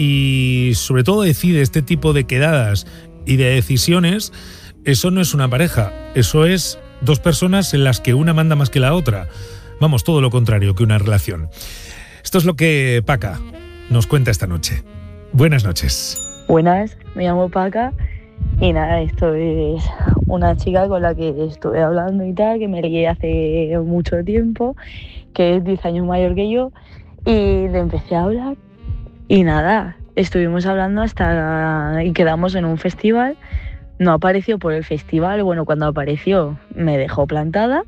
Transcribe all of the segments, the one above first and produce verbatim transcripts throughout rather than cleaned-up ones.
y sobre todo decide este tipo de quedadas y de decisiones, eso no es una pareja, eso es dos personas en las que una manda más que la otra. Vamos, todo lo contrario que una relación. Esto es lo que Paca nos cuenta esta noche. Buenas noches. Buenas, me llamo Paca y nada, esto es una chica con la que estuve hablando y tal, que me lié hace mucho tiempo, que es diez años mayor que yo, y le empecé a hablar y nada, estuvimos hablando hasta y quedamos en un festival. No apareció por el festival, bueno, cuando apareció me dejó plantada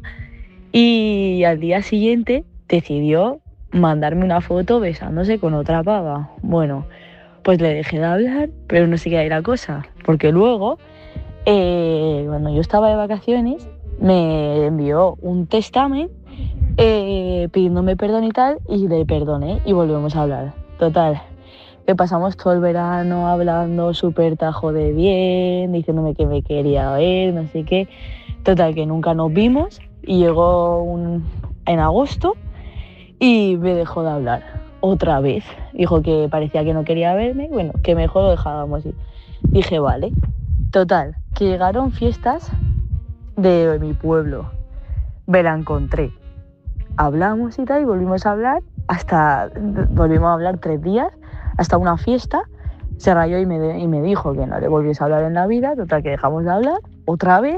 y al día siguiente decidió mandarme una foto besándose con otra pava. Bueno, pues le dejé de hablar, pero no sé qué era la cosa, porque luego, eh, cuando yo estaba de vacaciones, me envió un testamen eh, pidiéndome perdón y tal, y le perdoné y volvemos a hablar. Total, que pasamos todo el verano hablando súper tajo de bien, diciéndome que me quería ver, no sé qué. Total, que nunca nos vimos y llegó un, en agosto y me dejó de hablar otra vez. Dijo que parecía que no quería verme, bueno, que mejor lo dejábamos. Y dije, vale. Total, que llegaron fiestas de mi pueblo. Me la encontré. Hablamos y tal, y volvimos a hablar hasta... Volvimos a hablar tres días, hasta una fiesta. Se rayó y me, de, y me dijo que no le volviese a hablar en la vida. Total, que dejamos de hablar otra vez.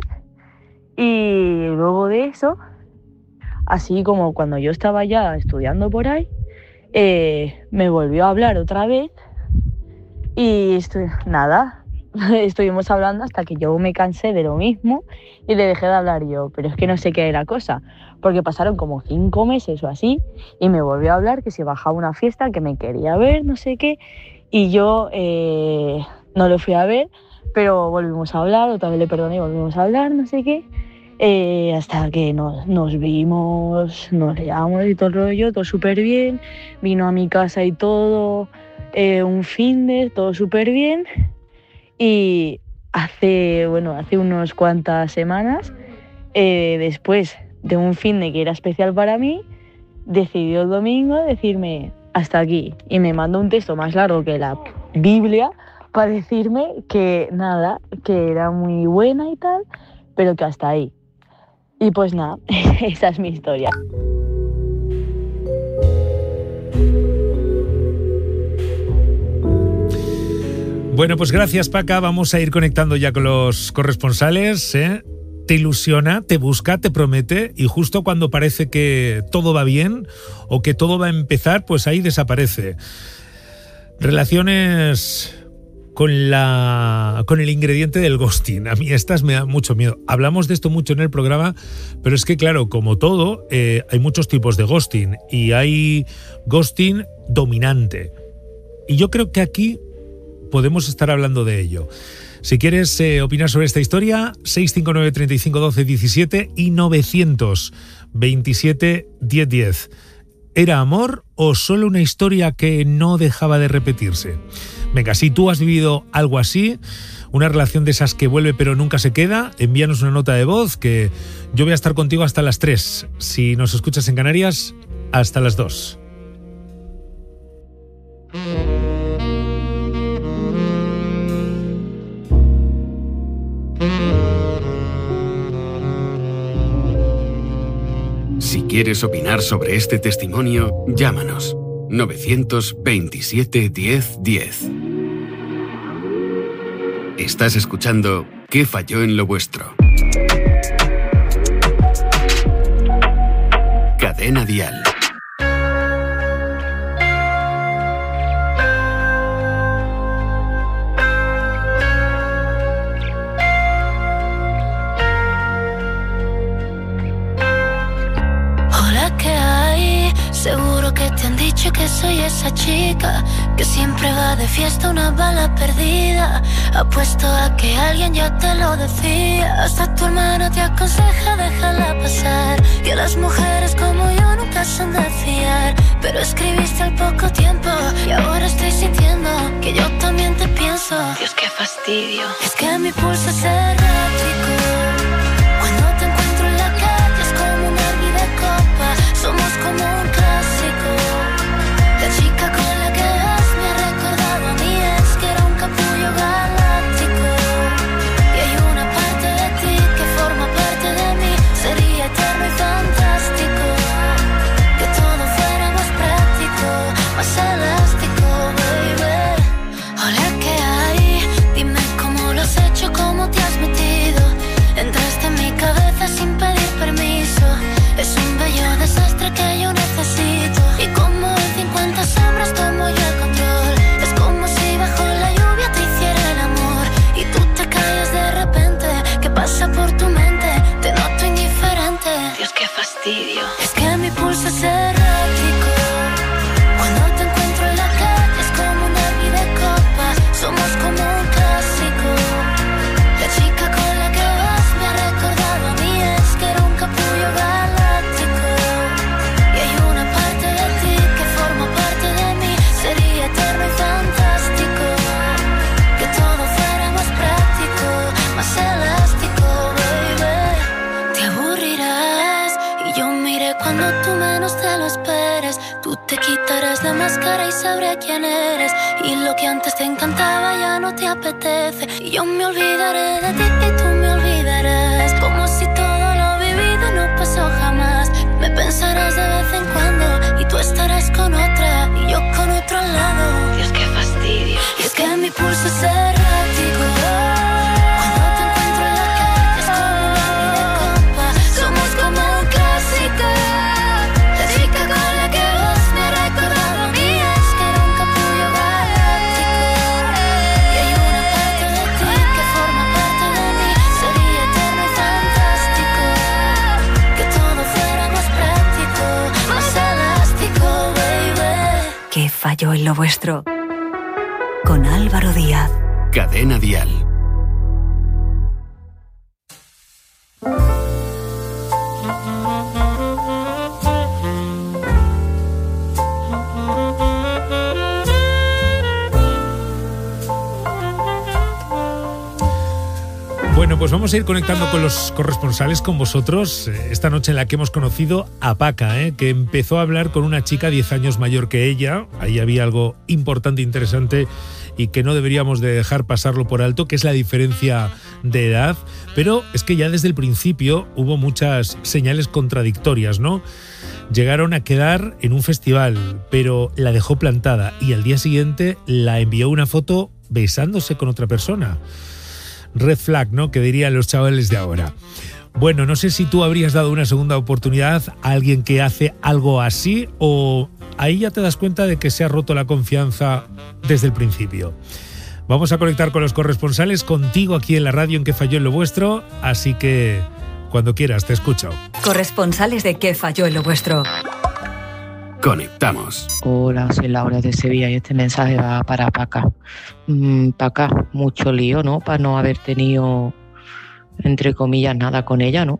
Y luego de eso, así como cuando yo estaba ya estudiando por ahí, eh, me volvió a hablar otra vez. Y estu- nada, estuvimos hablando hasta que yo me cansé de lo mismo y le dejé de hablar yo. Pero es que no sé qué era la cosa, porque pasaron como cinco meses o así y me volvió a hablar que si bajaba a una fiesta, que me quería ver, no sé qué. Y yo eh, no lo fui a ver, pero volvimos a hablar, otra vez le perdoné y volvimos a hablar, no sé qué. Eh, hasta que nos, nos vimos, nos leamos y todo el rollo, todo súper bien. Vino a mi casa y todo, eh, un fin de, todo súper bien. Y hace, bueno, hace unas cuantas semanas, eh, después de un fin de que era especial para mí, decidió el domingo decirme hasta aquí. Y me mandó un texto más largo que la Biblia para decirme que nada, que era muy buena y tal, pero que hasta ahí. Y pues nada, esa es mi historia. Bueno, pues gracias, Paca. Vamos a ir conectando ya con los corresponsales, ¿eh? Te ilusiona, te busca, te promete, y justo cuando parece que todo va bien o que todo va a empezar, pues ahí desaparece. Relaciones con la con el ingrediente del ghosting. A mí estas me da mucho miedo. Hablamos de esto mucho en el programa, pero es que claro, como todo, eh, hay muchos tipos de ghosting y hay ghosting dominante. Y yo creo que aquí podemos estar hablando de ello. Si quieres eh, opinar sobre esta historia, seis cinco nueve, treinta y cinco, doce, diecisiete y novecientos veintisiete, diez diez. ¿Era amor o solo una historia que no dejaba de repetirse? Venga, si tú has vivido algo así, una relación de esas que vuelve pero nunca se queda, envíanos una nota de voz que yo voy a estar contigo hasta las tres. Si nos escuchas en Canarias, hasta las dos. Si quieres opinar sobre este testimonio, llámanos novecientos veintisiete, diez, diez. Estás escuchando ¿Qué falló en lo vuestro? Cadena Dial. Seguro que te han dicho que soy esa chica que siempre va de fiesta, una bala perdida. Apuesto a que alguien ya te lo decía. Hasta tu hermano te aconseja déjala pasar, que las mujeres como yo nunca son de fiar. Pero escribiste al poco tiempo y ahora estoy sintiendo que yo también te pienso. Dios, qué fastidio. Es que mi pulso es errático. Cuando te encuentro en la calle es como un derbi de copa. Somos como un clásico. La chica con la que vas me ha recordado a te quitarás la máscara y sabré quién eres. Y lo que antes te encantaba ya no te apetece. Y yo me olvidaré de ti y tú me olvidarás. Como si todo lo vivido no pasó jamás. Me pensarás de vez en cuando y tú estarás con otra y yo con otro al lado. Dios, qué fastidio. Y es que mi pulso es errático. Cuando te encuentro en la calle es como una videocopa. Somos como un clásico. La chica con la que vas me ha recordado a mí. Es que era un capullo galáctico. Y hay una parte de ti que forma parte de mí. Sería eterno y fantástico que todo fuera más práctico, más elástico, baby. ¿Qué falló en lo vuestro? Con Álvaro Díaz. Cadena Dial. Bueno, pues vamos a ir conectando con los corresponsales, con vosotros, esta noche en la que hemos conocido a Paca, ¿eh? que empezó a hablar con una chica diez años mayor que ella. Ahí había algo importante, interesante y que no deberíamos de dejar pasarlo por alto, que es la diferencia de edad. Pero es que ya desde el principio hubo muchas señales contradictorias, ¿no? Llegaron a quedar en un festival, pero la dejó plantada y al día siguiente la envió una foto besándose con otra persona. Red flag, ¿no? Que dirían los chavales de ahora. Bueno, no sé si tú habrías dado una segunda oportunidad a alguien que hace algo así o ahí ya te das cuenta de que se ha roto la confianza desde el principio. Vamos a conectar con los corresponsales, contigo aquí en la radio en ¿Qué falló en lo vuestro? Así que cuando quieras, te escucho. Corresponsales de ¿Qué falló en lo vuestro? Conectamos. Hola, soy Laura de Sevilla y este mensaje va para Paca. Mm, Paca, mucho lío, ¿no? Para no haber tenido, entre comillas, nada con ella, ¿no?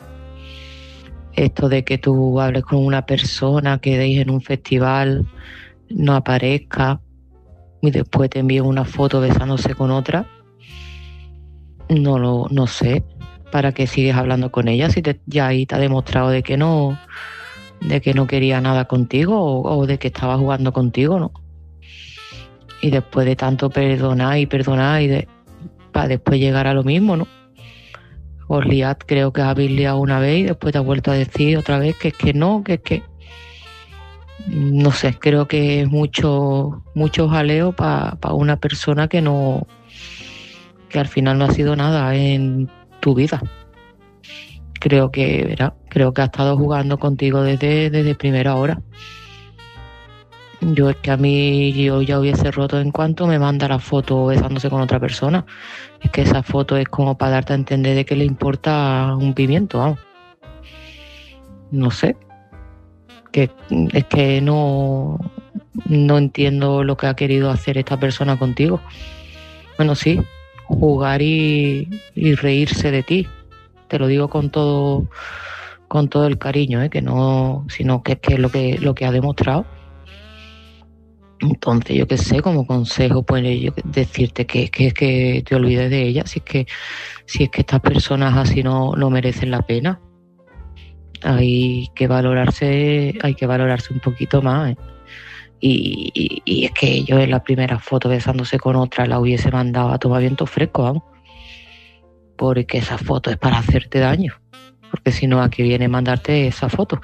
Esto de que tú hables con una persona, quedéis en un festival, no aparezca y después te envíen una foto besándose con otra. No lo, no sé. ¿Para qué sigues hablando con ella? Si te, ya ahí te ha demostrado de que no... de que no quería nada contigo o, o de que estaba jugando contigo, ¿no? Y después de tanto perdonar y perdonar y de, para después llegar a lo mismo, ¿no? Os liad, creo que habéis liado una vez y después te has vuelto a decir otra vez que es que no, que es que... No sé, creo que es mucho, mucho jaleo para pa una persona que no... que al final no ha sido nada en tu vida. Creo que, ¿verdad? Creo que ha estado jugando contigo desde, desde primera hora. Yo es que a mí yo ya hubiese roto en cuanto me manda la foto besándose con otra persona. Es que esa foto es como para darte a entender de que le importa un pimiento, vamos. No sé. Que, es que no, no entiendo lo que ha querido hacer esta persona contigo. Bueno, sí, jugar y, y reírse de ti. Te lo digo con todo con todo el cariño, ¿eh? Que no, sino que es que es lo que lo que ha demostrado. Entonces, yo qué sé, como consejo, pues yo decirte que, que, que te olvides de ella, si es que si es que estas personas así no, no merecen la pena. Hay que valorarse, hay que valorarse un poquito más, ¿eh? Y, y, y es que yo en la primera foto besándose con otra la hubiese mandado a tomar viento fresco, vamos. Porque esa foto es para hacerte daño. Porque si no, aquí viene mandarte esa foto.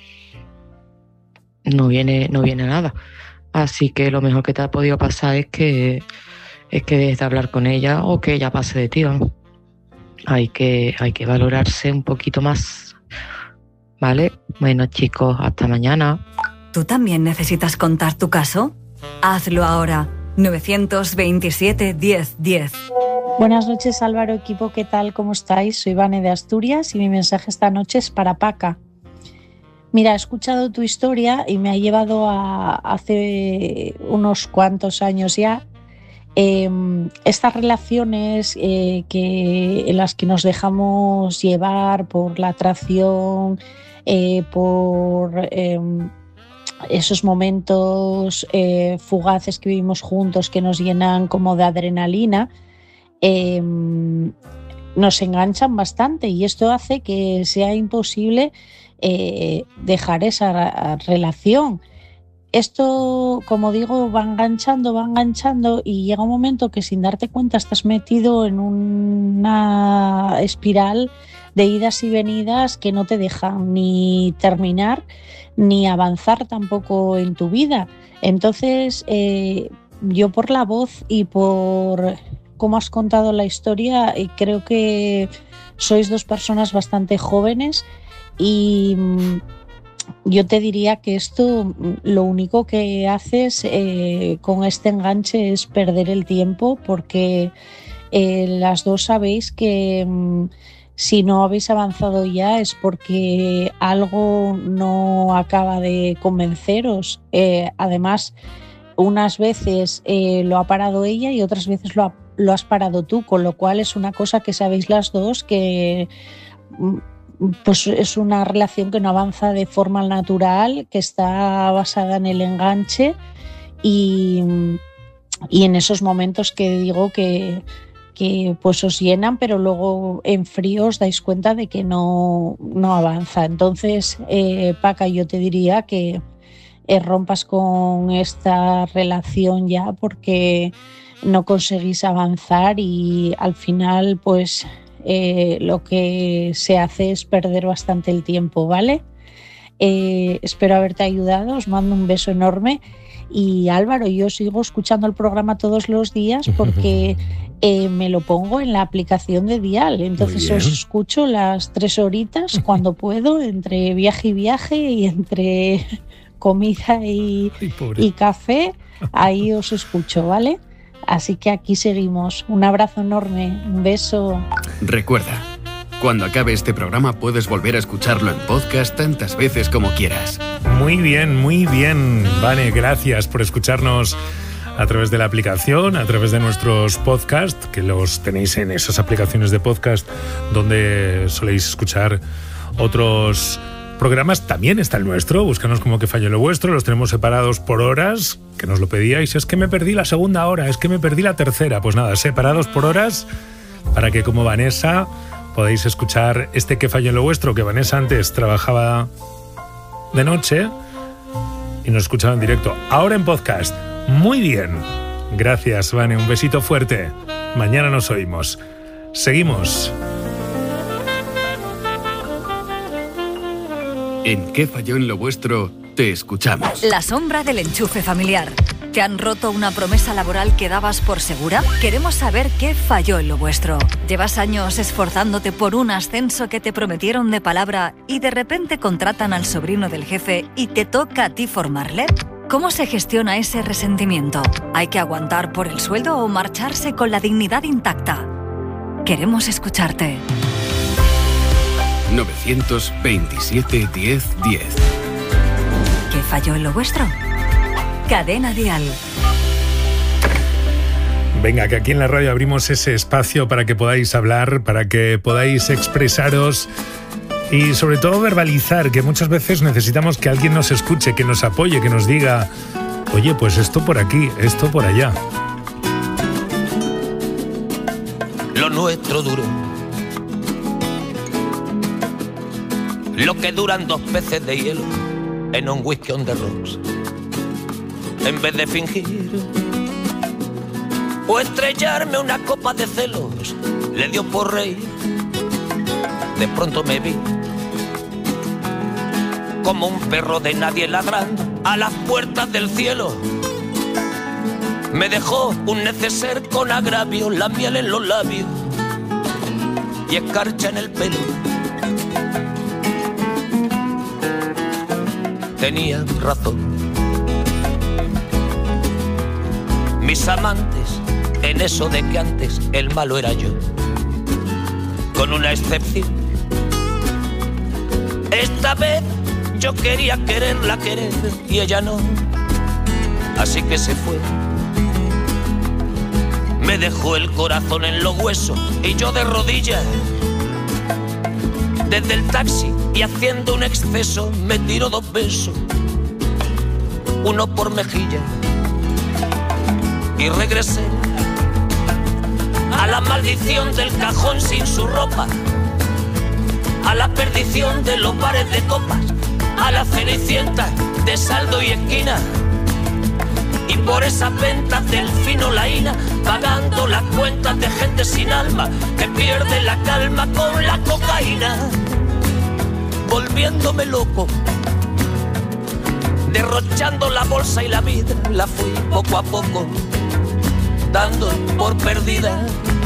No viene, no viene nada. Así que lo mejor que te ha podido pasar es que es que dejes de hablar con ella o que ella pase de ti, ¿no? Hay que, hay que valorarse un poquito más. ¿Vale? Bueno, chicos, hasta mañana. ¿Tú también necesitas contar tu caso? Hazlo ahora. nueve veintisiete, diez, diez. Buenas noches, Álvaro, equipo, ¿qué tal? ¿Cómo estáis? Soy Vane de Asturias y mi mensaje esta noche es para Paca. Mira, he escuchado tu historia y me ha llevado a hace unos cuantos años ya eh, estas relaciones eh, que, en las que nos dejamos llevar por la atracción, eh, por eh, esos momentos eh, fugaces que vivimos juntos que nos llenan como de adrenalina. Eh, nos enganchan bastante y esto hace que sea imposible eh, dejar esa relación. esto, como digo, va enganchando, va enganchando y llega un momento que sin darte cuenta estás metido en una espiral de idas y venidas que no te dejan ni terminar ni avanzar tampoco en tu vida. Entonces, eh, yo por la voz y por cómo has contado la historia, eh, creo que sois dos personas bastante jóvenes y yo te diría que esto lo único que haces eh, con este enganche es perder el tiempo, porque eh, las dos sabéis que mm, si no habéis avanzado ya es porque algo no acaba de convenceros. Eh, además, unas veces eh, lo ha parado ella y otras veces lo, ha, lo has parado tú, con lo cual es una cosa que sabéis las dos que pues es una relación que no avanza de forma natural, que está basada en el enganche y, y en esos momentos que digo que, que pues os llenan, pero luego en frío os dais cuenta de que no, no avanza. Entonces, eh, Paca, yo te diría que eh, rompas con esta relación ya, porque no conseguís avanzar y al final pues eh, lo que se hace es perder bastante el tiempo, ¿vale? Eh, espero haberte ayudado, os mando un beso enorme. Y Álvaro, yo sigo escuchando el programa todos los días porque eh, me lo pongo en la aplicación de Dial. Entonces os escucho las tres horitas cuando puedo, entre viaje y viaje y entre comida y, y café. Ahí os escucho, ¿vale? Así que aquí seguimos. Un abrazo enorme, un beso. Recuerda, cuando acabe este programa puedes volver a escucharlo en podcast tantas veces como quieras. Muy bien, muy bien. Vane, gracias por escucharnos a través de la aplicación, a través de nuestros podcasts, que los tenéis en esas aplicaciones de podcast donde soléis escuchar otros programas. También está el nuestro, búscanos como Que Falló Lo Vuestro, los tenemos separados por horas, que nos lo pedíais. Es que me perdí la segunda hora, es que me perdí la tercera. Pues nada, separados por horas para que, como Vanessa, podéis escuchar este Que Falló Lo Vuestro, que Vanessa antes trabajaba de noche y nos escuchaba en directo. Ahora en podcast. Muy bien. Gracias, Vane. Un besito fuerte. Mañana nos oímos. Seguimos. En ¿Qué falló en lo vuestro? Te escuchamos. La sombra del enchufe familiar. ¿Te han roto una promesa laboral que dabas por segura? Queremos saber qué falló en lo vuestro. ¿Llevas años esforzándote por un ascenso que te prometieron de palabra y de repente contratan al sobrino del jefe y te toca a ti formarle? ¿Cómo se gestiona ese resentimiento? ¿Hay que aguantar por el sueldo o marcharse con la dignidad intacta? Queremos escucharte. nueve veintisiete, diez, diez. ¿Qué falló en lo vuestro? Cadena Dial. Venga, que aquí en la radio abrimos ese espacio para que podáis hablar, para que podáis expresaros y sobre todo verbalizar, que muchas veces necesitamos que alguien nos escuche, que nos apoye, que nos diga, oye, pues esto por aquí, esto por allá. Lo nuestro duro. Lo que duran dos peces de hielo en un whisky on the rocks. En vez de fingir o estrellarme una copa de celos, le dio por reír. De pronto me vi como un perro de nadie ladrando a las puertas del cielo. Me dejó un neceser con agravio, la miel en los labios y escarcha en el pelo. Tenía razón. Mis amantes, en eso de que antes el malo era yo, con una excepción. Esta vez yo quería quererla querer y ella no, así que se fue. Me dejó el corazón en los huesos y yo de rodillas. Desde el taxi y haciendo un exceso me tiró dos besos, uno por mejilla. Y regresé a la maldición del cajón sin su ropa, a la perdición de los bares de copas, a la cenicienta de saldo y esquina. Y por esas ventas del fino laína, pagando las cuentas de gente sin alma que pierde la calma con la cocaína. Volviéndome loco, derrochando la bolsa y la vida, la fui poco a poco dando por perdida.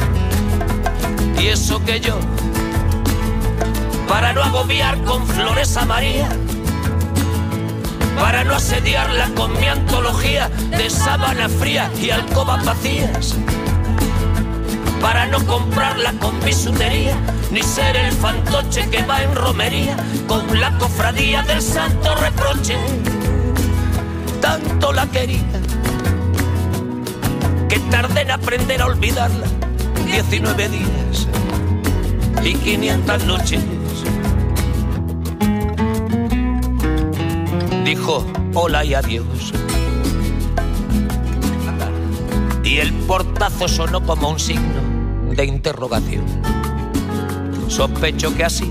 Y eso que yo, para no agobiar con flores a María, para no asediarla con mi antología de sábana fría y alcobas vacías, para no comprarla con bisutería, ni ser el fantoche que va en romería con la cofradía del santo reproche. Tanto la quería que tardé en aprender a olvidarla. Diecinueve días y quinientas noches. Dijo hola y adiós, y el portazo sonó como un signo de interrogación. Sospecho que así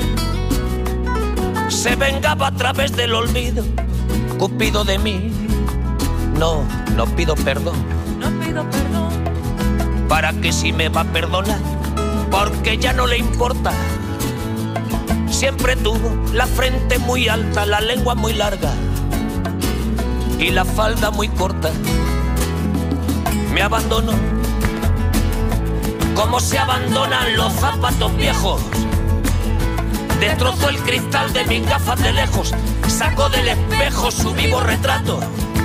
se vengaba a través del olvido Cupido de mí. No, no pido perdón, no pido perdón. ¿Para que si me va a perdonar? Porque ya no le importa. Siempre tuvo la frente muy alta, la lengua muy larga y la falda muy corta. Me abandonó como se abandonan los zapatos viejos. Destrozó el cristal de mis gafas de lejos, sacó del espejo su vivo retrato.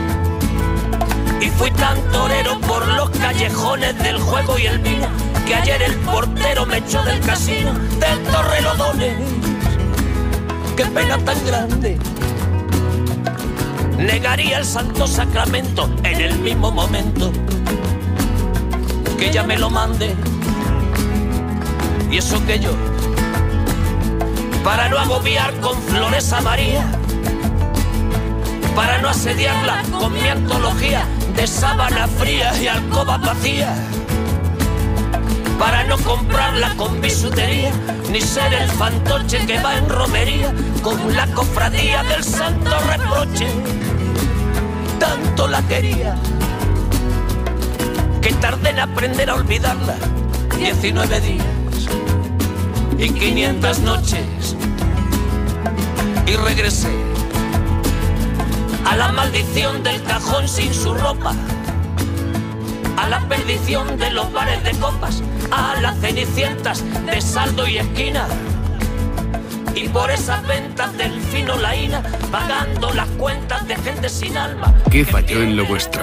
Y fui tan torero por los callejones del juego y el vino, que ayer el portero me echó del casino del Torrelodones. Qué pena tan grande, negaría el santo sacramento en el mismo momento que ella me lo mande. Y eso que yo, para no agobiar con flores a María, para no asediarla con mi antología de sábana fría y alcobas vacías, para no comprarla con bisutería, ni ser el fantoche que va en romería con la cofradía del santo reproche. Tanto la quería que tardé en aprender a olvidarla. Diecinueve días y quinientas noches, y regresé a la maldición del cajón sin su ropa, a la perdición de los bares de copas, a las cenicientas de saldo y esquina, y por esas ventas del fino laína, pagando las cuentas de gente sin alma. ¿Qué falló en lo vuestro?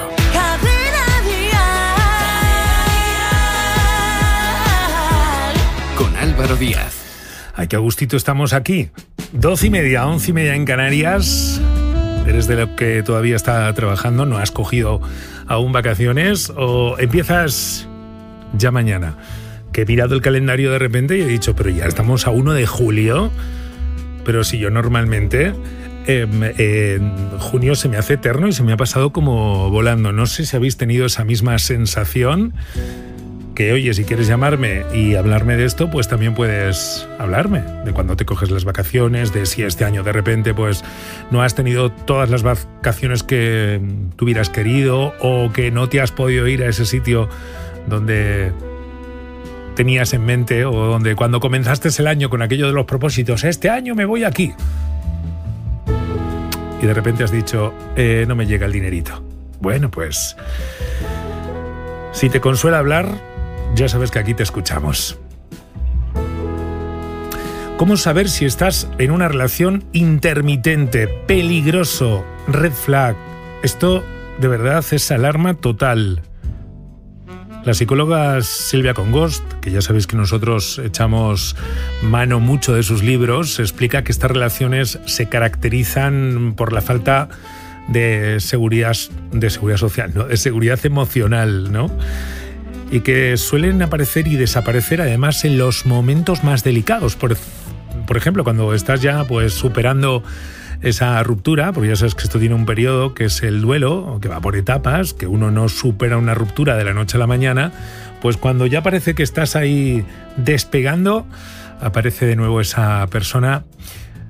Con Álvaro Díaz. Ay, qué a gustito estamos aquí. Doce y media, once y media en Canarias. ¿Eres de lo que todavía está trabajando? ¿No has cogido aún vacaciones? ¿O empiezas ya mañana? Que he mirado el calendario de repente y he dicho, pero ya estamos a uno de julio. Pero si yo normalmente eh, eh, junio se me hace eterno y se me ha pasado como volando. No sé si habéis tenido esa misma sensación. Que oye, si quieres llamarme y hablarme de esto, pues también puedes hablarme de cuando te coges las vacaciones, de si este año de repente pues no has tenido todas las vacaciones que tú hubieras querido, o que no te has podido ir a ese sitio donde tenías en mente, o donde cuando comenzaste el año con aquello de los propósitos, este año me voy aquí, y de repente has dicho, eh, no me llega el dinerito. Bueno, pues si te consuela hablar, ya sabes que aquí te escuchamos. ¿Cómo saber si estás en una relación intermitente? Peligroso, red flag. Esto de verdad es alarma total. La psicóloga Silvia Congost, que ya sabéis que nosotros echamos mano mucho de sus libros, explica que estas relaciones se caracterizan por la falta de seguridad, de seguridad social, ¿no? De seguridad emocional, ¿no? Y que suelen aparecer y desaparecer además en los momentos más delicados. Por, por ejemplo, cuando estás ya pues superando esa ruptura, porque ya sabes que esto tiene un periodo que es el duelo, que va por etapas, que uno no supera una ruptura de la noche a la mañana, pues cuando ya parece que estás ahí despegando, aparece de nuevo esa persona,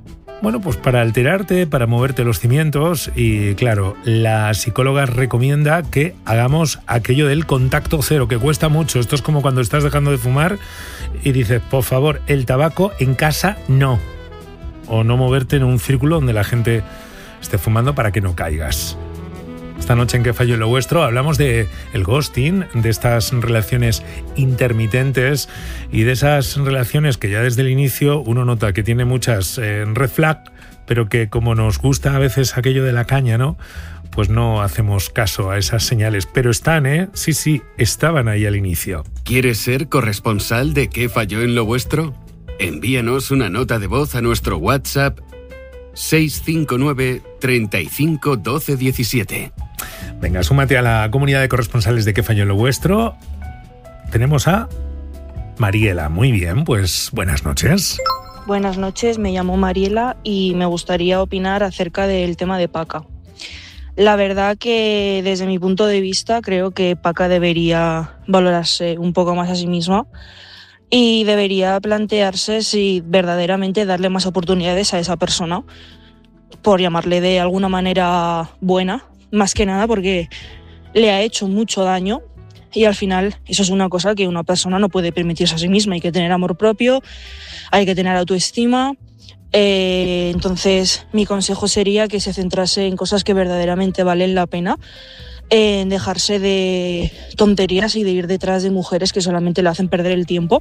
bueno, pues para alterarte, para moverte los cimientos. Y claro, la psicóloga recomienda que hagamos aquello del contacto cero, que cuesta mucho. Esto es como cuando estás dejando de fumar y dices, por favor, el tabaco en casa no. O no moverte en un círculo donde la gente esté fumando para que no caigas. Esta noche en ¿Qué falló en lo vuestro? Hablamos de el ghosting, de estas relaciones intermitentes y de esas relaciones que ya desde el inicio uno nota que tiene muchas eh, red flag, pero que como nos gusta a veces aquello de la caña, ¿no? Pues no hacemos caso a esas señales. Pero están, ¿eh? Sí, sí, estaban ahí al inicio. ¿Quieres ser corresponsal de ¿Qué falló en lo vuestro? Envíanos una nota de voz a nuestro WhatsApp seis cinco nueve, treinta y cinco, doce, diecisiete. Venga, súmate a la comunidad de corresponsales de ¿Qué falló en lo vuestro? Tenemos a Mariela. Muy bien, pues buenas noches. Buenas noches, me llamo Mariela y me gustaría opinar acerca del tema de Paca. La verdad que desde mi punto de vista creo que Paca debería valorarse un poco más a sí misma y debería plantearse si verdaderamente darle más oportunidades a esa persona, por llamarle de alguna manera buena, más que nada porque le ha hecho mucho daño y al final eso es una cosa que una persona no puede permitirse a sí misma. Hay que tener amor propio, hay que tener autoestima. Eh, entonces mi consejo sería que se centrase en cosas que verdaderamente valen la pena, en dejarse de tonterías y de ir detrás de mujeres que solamente le hacen perder el tiempo.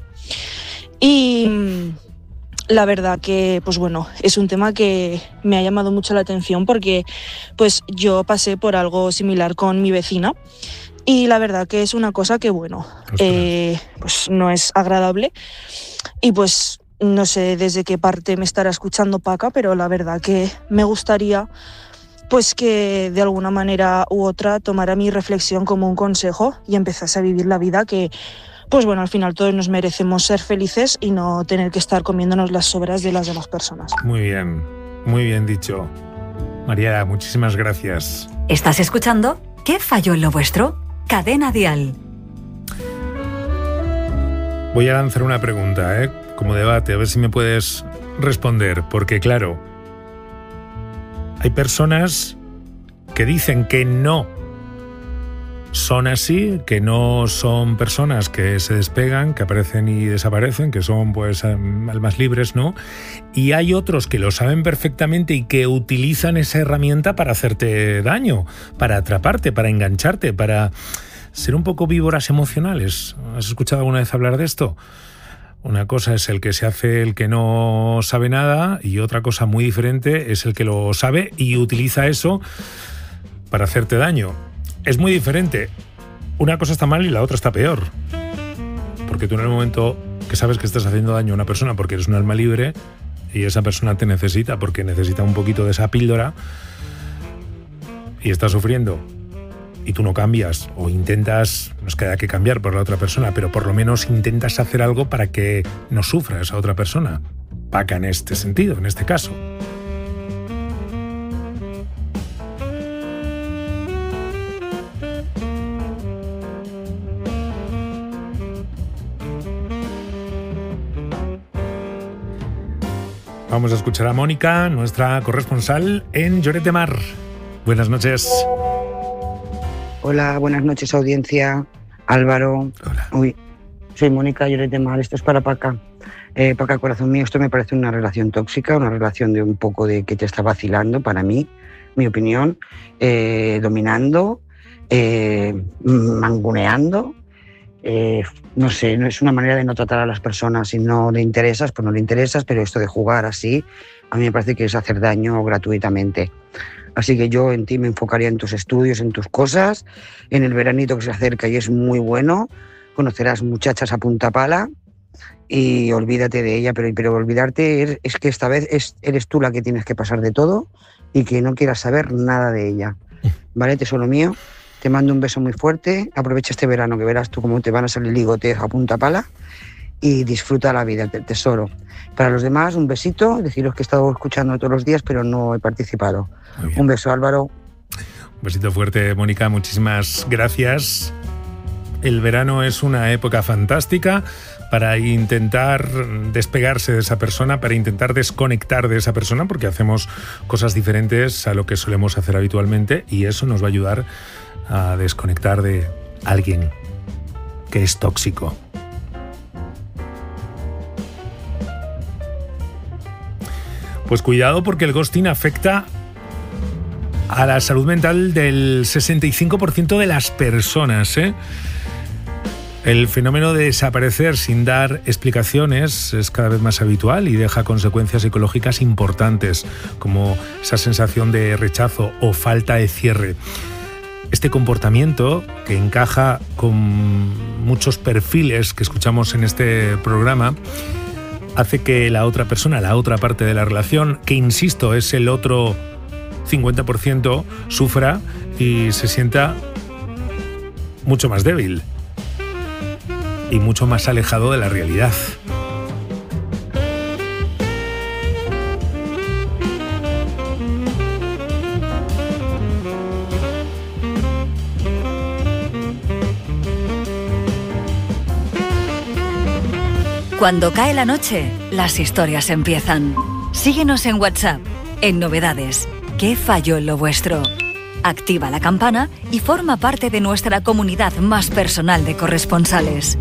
Y la verdad que, pues bueno, es un tema que me ha llamado mucho la atención porque pues yo pasé por algo similar con mi vecina y la verdad que es una cosa que, bueno, eh, pues no es agradable y pues no sé desde qué parte me estará escuchando Paca, pero la verdad que me gustaría pues que de alguna manera u otra tomara mi reflexión como un consejo y empezase a vivir la vida que, pues bueno, al final todos nos merecemos ser felices y no tener que estar comiéndonos las sobras de las demás personas. Muy bien, muy bien dicho. Mariela, muchísimas gracias. ¿Estás escuchando ¿Qué falló en lo vuestro? Cadena Dial. Voy a lanzar una pregunta, ¿eh? Como debate, a ver si me puedes responder, porque claro, hay personas que dicen que no son así, que no son personas que se despegan, que aparecen y desaparecen, que son pues almas libres, ¿no? Y hay otros que lo saben perfectamente y que utilizan esa herramienta para hacerte daño, para atraparte, para engancharte, para ser un poco víboras emocionales. ¿Has escuchado alguna vez hablar de esto? Una cosa es el que se hace el que no sabe nada y otra cosa muy diferente es el que lo sabe y utiliza eso para hacerte daño. Es muy diferente. Una cosa está mal y la otra está peor. Porque tú en el momento que sabes que estás haciendo daño a una persona porque eres un alma libre y esa persona te necesita porque necesita un poquito de esa píldora y está sufriendo y tú no cambias o intentas, no es que haya que cambiar por la otra persona, pero por lo menos intentas hacer algo para que no sufra esa otra persona. Paca en este sentido, en este caso. Vamos a escuchar a Mónica, nuestra corresponsal en Lloret de Mar. Buenas noches. Hola, buenas noches, audiencia. Álvaro. Hola. Uy, soy Mónica Lloret de Mar. Esto es para Paca. Eh, Paca, corazón mío, esto me parece una relación tóxica, una relación de un poco de que te está vacilando, para mí, mi opinión, eh, dominando, eh, mangoneando. Eh, no sé, no es una manera de no tratar a las personas. Si no le interesas, pues no le interesas, pero esto de jugar así, a mí me parece que es hacer daño gratuitamente. Así que yo en ti me enfocaría en tus estudios, en tus cosas, en el veranito que se acerca y es muy bueno, conocerás muchachas a punta pala y olvídate de ella, pero, pero olvidarte es, es que esta vez es, eres tú la que tienes que pasar de todo y que no quieras saber nada de ella. ¿Vale? Tesoro mío, te mando un beso muy fuerte, aprovecha este verano que verás tú cómo te van a salir ligotes a punta pala y disfruta la vida, tesoro. Para los demás, un besito, deciros que he estado escuchando todos los días, pero no he participado. Un beso, Álvaro. Un besito fuerte, Mónica, muchísimas gracias. el verano es una época fantástica para intentar despegarse de esa persona, para intentar desconectar de esa persona, porque hacemos cosas diferentes a lo que solemos hacer habitualmente y eso nos va a ayudar a desconectar de alguien que es tóxico. Pues cuidado, porque el ghosting afecta a la salud mental del sesenta y cinco por ciento de las personas, ¿eh? El fenómeno de desaparecer sin dar explicaciones es cada vez más habitual y deja consecuencias psicológicas importantes, como esa sensación de rechazo o falta de cierre. Este comportamiento, que encaja con muchos perfiles que escuchamos en este programa, hace que la otra persona, la otra parte de la relación, que insisto es el otro cincuenta por ciento, sufra y se sienta mucho más débil y mucho más alejado de la realidad. Cuando cae la noche, las historias empiezan. Síguenos en WhatsApp, en Novedades. ¿Qué falló en lo vuestro? Activa la campana y forma parte de nuestra comunidad más personal de corresponsales.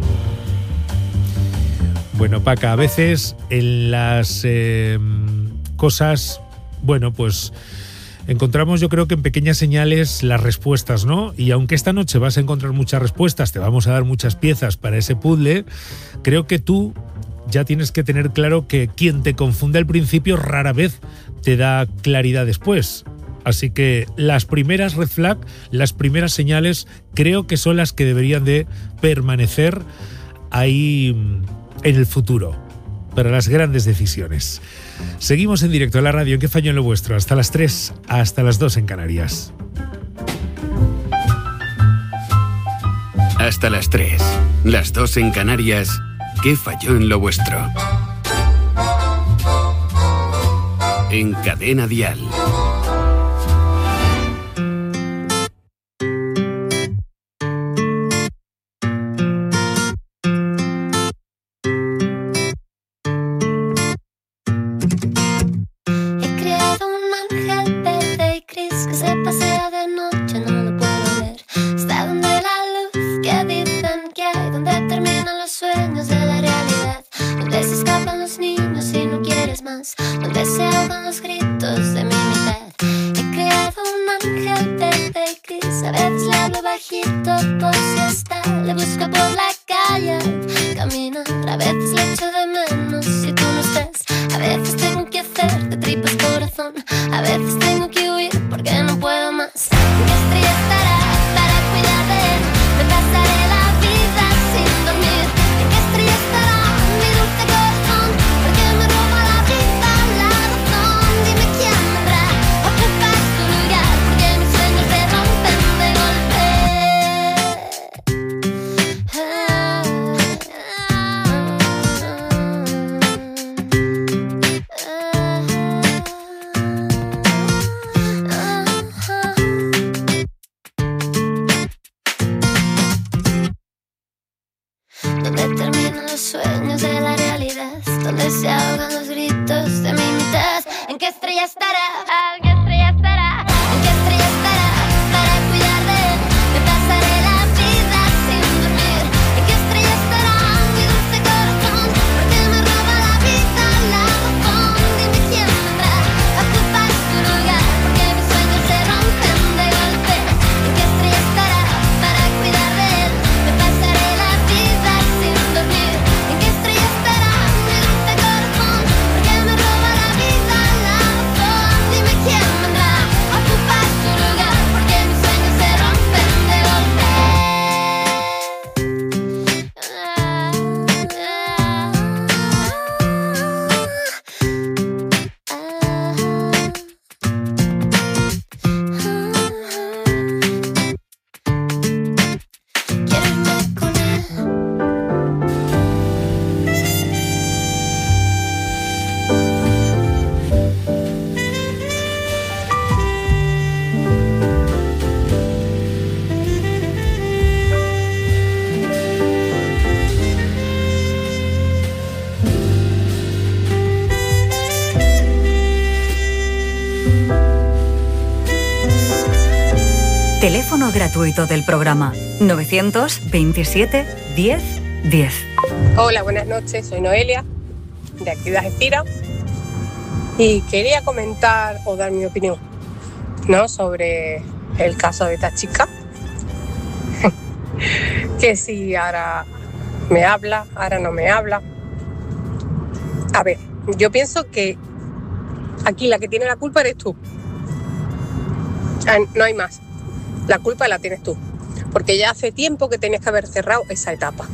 Bueno, Paca, a veces en las eh, cosas, bueno, pues encontramos, yo creo que en pequeñas señales, las respuestas, ¿no? Y aunque esta noche vas a encontrar muchas respuestas, te vamos a dar muchas piezas para ese puzzle, creo que tú ya tienes que tener claro que quien te confunde al principio rara vez te da claridad después. Así que las primeras red flag, las primeras señales, creo que son las que deberían de permanecer ahí en el futuro para las grandes decisiones. Seguimos en directo a la radio en ¿Qué falló en lo vuestro? Hasta las tres, hasta las dos en Canarias. Hasta las tres, las dos en Canarias. ¿Qué falló en lo vuestro? En Cadena Dial. ¿Quién Teléfono gratuito del programa novecientos veintisiete diez diez. Hola, buenas noches, soy Noelia, de aquí de Algeciras, y quería comentar o dar mi opinión, ¿no?, sobre el caso de esta chica, que si ahora me habla, ahora no me habla. A ver, yo pienso que aquí la que tiene la culpa eres tú. No hay más. La culpa la tienes tú, porque ya hace tiempo que tenías que haber cerrado esa etapa.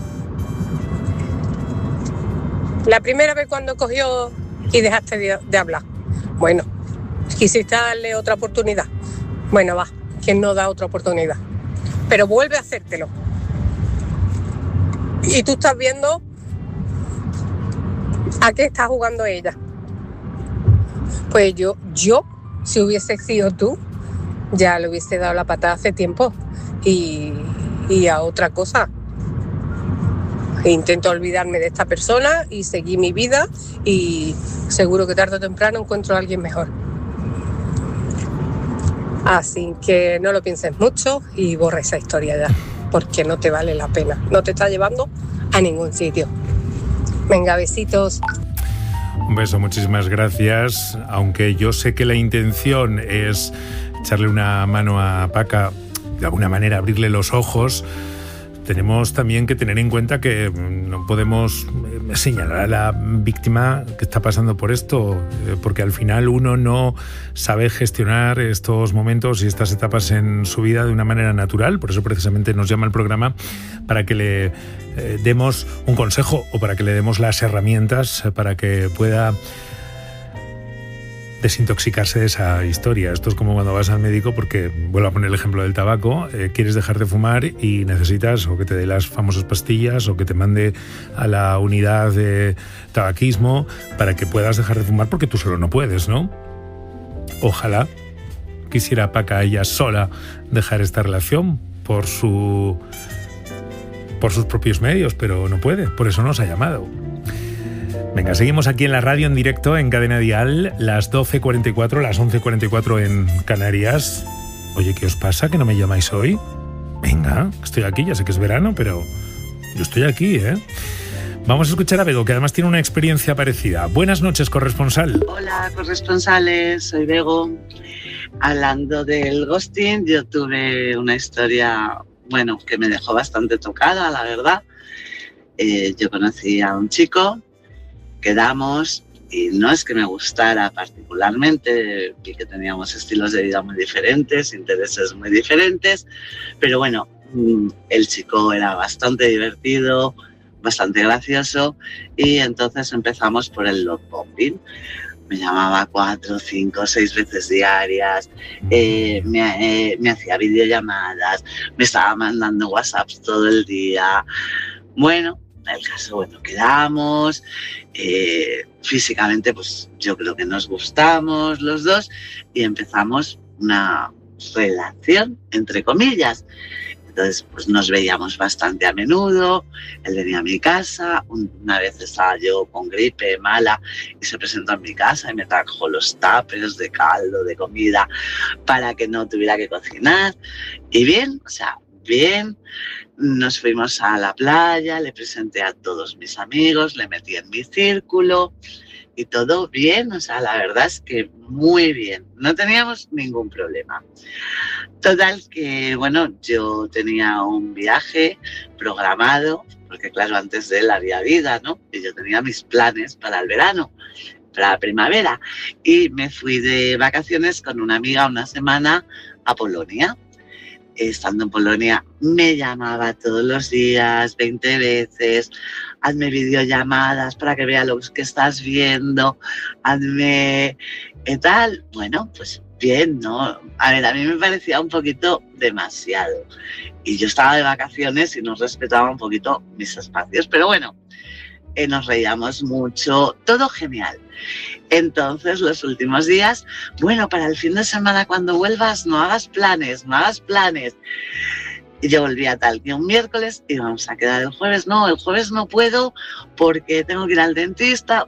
La primera vez cuando cogió y dejaste de, de hablar, bueno, quisiste darle otra oportunidad. Bueno, va, ¿quién no da otra oportunidad? Pero vuelve a hacértelo. Y tú estás viendo a qué está jugando ella. Pues yo, yo, si hubiese sido tú, ya le hubiese dado la patada hace tiempo y, y a otra cosa. Intento olvidarme de esta persona y seguir mi vida, y seguro que tarde o temprano encuentro a alguien mejor. Así que no lo pienses mucho y borra esa historia ya, porque no te vale la pena, no te está llevando a ningún sitio. Venga, besitos. Un beso, muchísimas gracias. Aunque yo sé que la intención es echarle una mano a Paca, de alguna manera abrirle los ojos, tenemos también que tener en cuenta que no podemos señalar a la víctima que está pasando por esto, porque al final uno no sabe gestionar estos momentos y estas etapas en su vida de una manera natural. Por eso precisamente nos llama el programa, para que le eh, demos un consejo o para que le demos las herramientas para que pueda desintoxicarse de esa historia. Esto es como cuando vas al médico, porque vuelvo a poner el ejemplo del tabaco, eh, quieres dejar de fumar y necesitas o que te dé las famosas pastillas o que te mande a la unidad de tabaquismo para que puedas dejar de fumar, porque tú solo no puedes, ¿no? Ojalá quisiera Paca ella sola dejar esta relación por su por sus propios medios, pero no puede, por eso nos ha llamado. Venga, seguimos aquí en la radio en directo en Cadena Dial, las doce cuarenta y cuatro, las once cuarenta y cuatro en Canarias. Oye, ¿qué os pasa que no me llamáis hoy? Venga, estoy aquí, ya sé que es verano, pero yo estoy aquí, ¿eh? Vamos a escuchar a Bego, que además tiene una experiencia parecida. Buenas noches, corresponsal. Hola, corresponsales, soy Bego. Hablando del ghosting, yo tuve una historia, bueno, que me dejó bastante tocada, la verdad. Eh, yo conocí a un chico, quedamos, y no es que me gustara particularmente, vi que teníamos estilos de vida muy diferentes, intereses muy diferentes, pero bueno, el chico era bastante divertido, bastante gracioso, y entonces empezamos por el love bombing. Me llamaba cuatro, cinco, seis veces diarias, eh, me, eh, me hacía videollamadas, me estaba mandando WhatsApps todo el día. Bueno, el caso, bueno, quedamos, eh, físicamente pues yo creo que nos gustamos los dos y empezamos una relación, entre comillas. Entonces pues nos veíamos bastante a menudo, él venía a mi casa, una vez estaba yo con gripe mala y se presentó en mi casa y me trajo los tuppers de caldo, de comida, para que no tuviera que cocinar. Y bien, o sea, bien. Nos fuimos a la playa, le presenté a todos mis amigos, le metí en mi círculo y todo bien, o sea, la verdad es que muy bien, no teníamos ningún problema. Total que, bueno, yo tenía un viaje programado, porque claro, antes de él había vida, ¿no? Y yo tenía mis planes para el verano, para la primavera, y me fui de vacaciones con una amiga una semana a Polonia. Estando en Polonia, me llamaba todos los días, veinte veces, hazme videollamadas para que vea lo que estás viendo, hazme ¿qué tal? Bueno, pues bien, ¿no? A ver, a mí me parecía un poquito demasiado. Y yo estaba de vacaciones y no respetaba un poquito mis espacios, pero bueno, eh, nos reíamos mucho, todo genial. Entonces, los últimos días, bueno, para el fin de semana cuando vuelvas, no hagas planes, no hagas planes. Y yo volvía tal que un miércoles y vamos a quedar el jueves. No, el jueves no puedo porque tengo que ir al dentista. Bueno,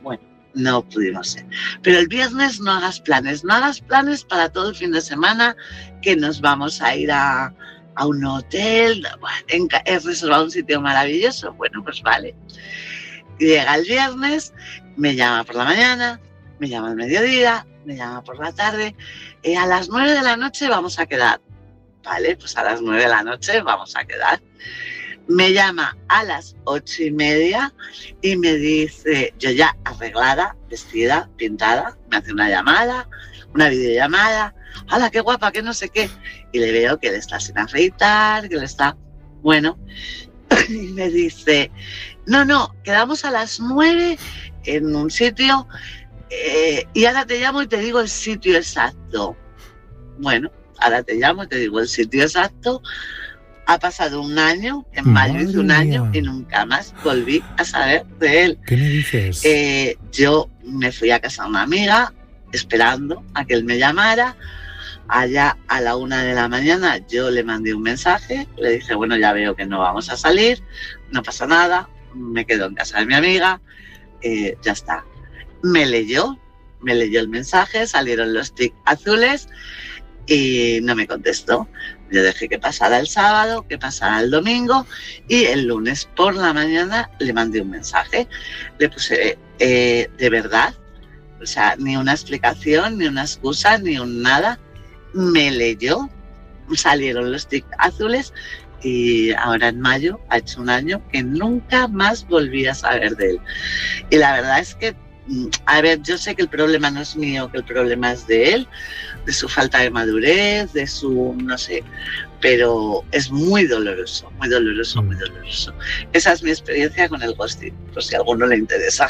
no pudimos ser. Pero el viernes no hagas planes, no hagas planes para todo el fin de semana, que nos vamos a ir a, a un hotel, bueno, he reservado un sitio maravilloso, bueno, pues vale. Llega el viernes, me llama por la mañana, me llama al mediodía, me llama por la tarde, y a las nueve de la noche vamos a quedar. Vale, pues a las nueve de la noche vamos a quedar. Me llama a las ocho y media y me dice, yo ya arreglada, vestida, pintada, me hace una llamada, una videollamada, ¡hala, qué guapa, qué no sé qué! Y le veo que él está sin afeitar, que él está, bueno, y me dice, no, no, quedamos a las nueve en un sitio eh, y ahora te llamo y te digo el sitio exacto. Bueno, ahora te llamo y te digo el sitio exacto. Ha pasado un año, en mayo hice un año y nunca más volví a saber de él. ¿Qué me dices? Eh, yo me fui a casa de una amiga esperando a que él me llamara. Allá a la una de la mañana yo le mandé un mensaje, le dije, bueno, ya veo que no vamos a salir, no pasa nada, me quedo en casa de mi amiga, eh, ya está. Me leyó, me leyó el mensaje, salieron los tics azules y no me contestó. Yo dejé que pasara el sábado, que pasara el domingo y el lunes por la mañana le mandé un mensaje. Le puse, eh, de verdad, o sea, ni una explicación, ni una excusa, ni un nada. Me leyó, salieron los tics azules y ahora en mayo ha hecho un año que nunca más volví a saber de él. Y la verdad es que, a ver, yo sé que el problema no es mío, que el problema es de él, de su falta de madurez, de su, no sé, pero es muy doloroso, muy doloroso, muy doloroso. Esa es mi experiencia con el ghosting, por si a alguno le interesa.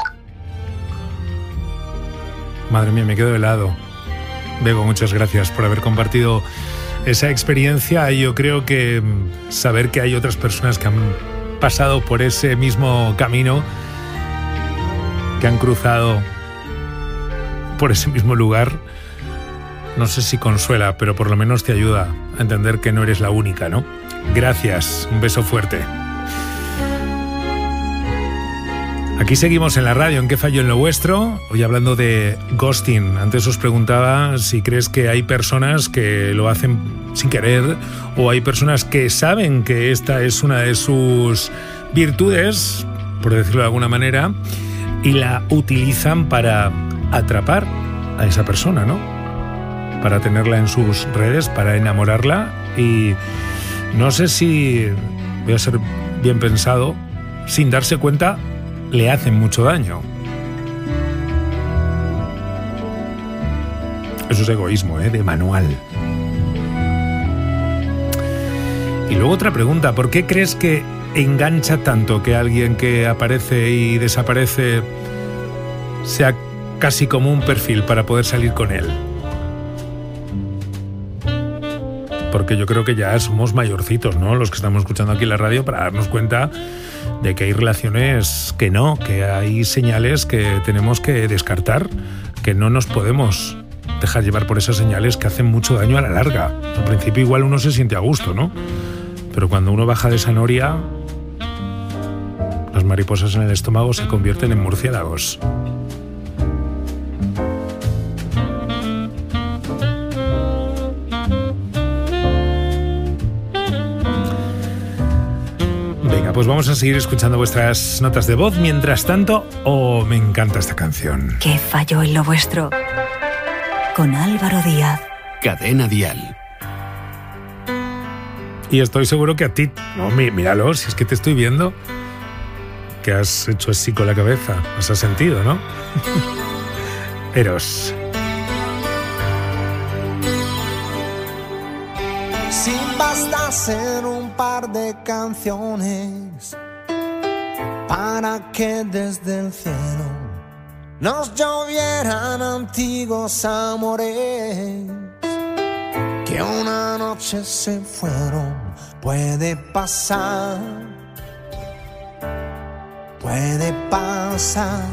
Madre mía, me quedo helado. Bego, muchas gracias por haber compartido esa experiencia. Yo creo que saber que hay otras personas que han pasado por ese mismo camino, que han cruzado por ese mismo lugar, no sé si consuela, pero por lo menos te ayuda a entender que no eres la única, ¿no? Gracias, un beso fuerte. Aquí seguimos en la radio, ¿en qué falló en lo vuestro? Hoy hablando de ghosting. Antes os preguntaba si crees que hay personas que lo hacen sin querer o hay personas que saben que esta es una de sus virtudes, por decirlo de alguna manera, y la utilizan para atrapar a esa persona, ¿no? Para tenerla en sus redes, para enamorarla. Y no sé si, voy a ser bien pensado, sin darse cuenta, le hacen mucho daño. Eso es egoísmo, ¿eh? De manual. Y luego otra pregunta, ¿por qué crees que engancha tanto que alguien que aparece y desaparece sea casi como un perfil para poder salir con él? Porque yo creo que ya somos mayorcitos, ¿no? Los que estamos escuchando aquí en la radio, para darnos cuenta de que hay relaciones que no, que hay señales que tenemos que descartar, que no nos podemos dejar llevar por esas señales que hacen mucho daño a la larga. Al principio igual uno se siente a gusto, ¿no? Pero cuando uno baja de esa noria, las mariposas en el estómago se convierten en murciélagos. Pues vamos a seguir escuchando vuestras notas de voz. Mientras tanto, oh, me encanta esta canción. ¿Qué falló en lo vuestro? Con Álvaro Díaz. Cadena Dial. Y estoy seguro que a ti, no, míralo, si es que te estoy viendo, que has hecho así con la cabeza, os has sentido, ¿no? Eros. Si bastasen un par de canciones para que desde el cielo nos llovieran antiguos amores que una noche se fueron, puede pasar, puede pasar.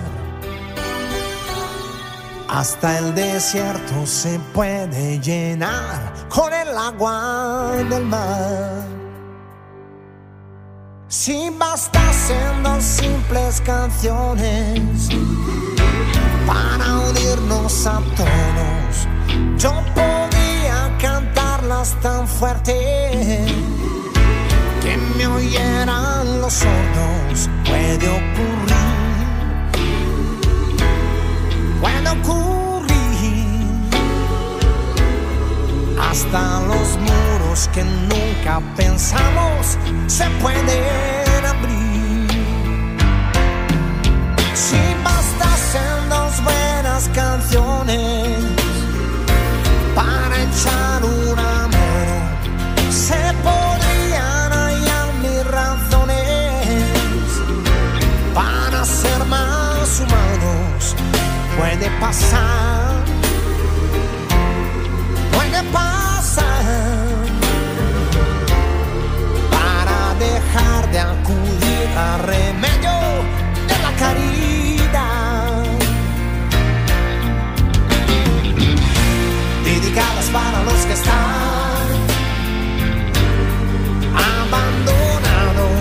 Hasta el desierto se puede llenar con el agua del mar. Si bastasen dos simples canciones para unirnos a todos. Yo podía cantarlas tan fuerte que me oyeran los sordos. Puede ocurrir, puede ocurrir. Hasta los muros que nunca pensamos se pueden abrir. Si bastasen dos buenas canciones para echar una mano, se podrían hallar mis razones para ser más humanos. Puede pasar, puede pasar, para dejar de acudir a remedio de la caridad. Dedicadas para los que están abandonados,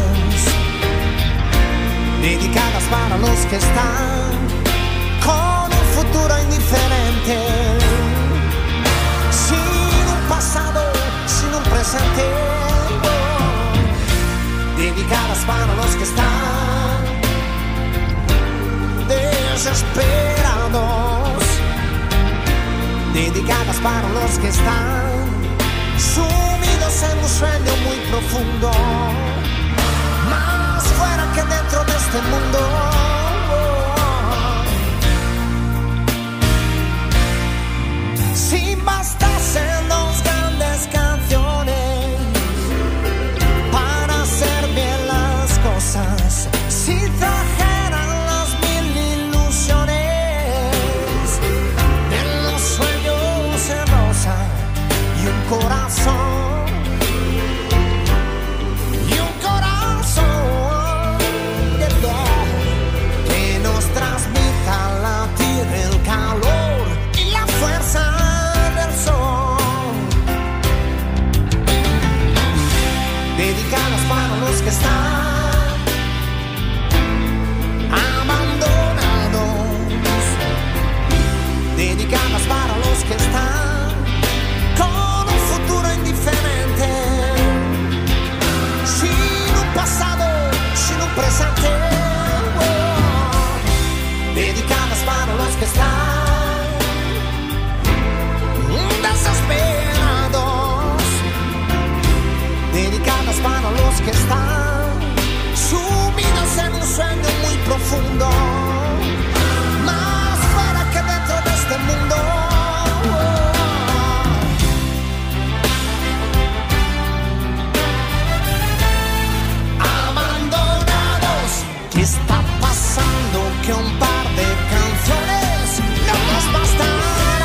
dedicadas para los que están con un futuro indiferente, sin un pasado, sin un presente. Dedicadas para los que están desesperados, dedicadas para los que están sumidos en un sueño muy profundo, más fuera que dentro de este mundo. Si bastasen dos grandes canciones para hacer bien las cosas, si trajeran las mil ilusiones de los sueños en rosa y un corazón, y un corazón de verdad que nos transmita latir el calor y la fuerza del sol. Dedicadas para los que están abandonados, dedicadas para los que están con un futuro indiferente, sin un pasado, sin un presente. Oh, dedicadas para los que están desesperados, dedicadas para los que están sumidos en un sueño muy profundo, más fuera que dentro de este mundo. Abandonados, ¿qué está pasando? Que un par de canciones no nos bastarán.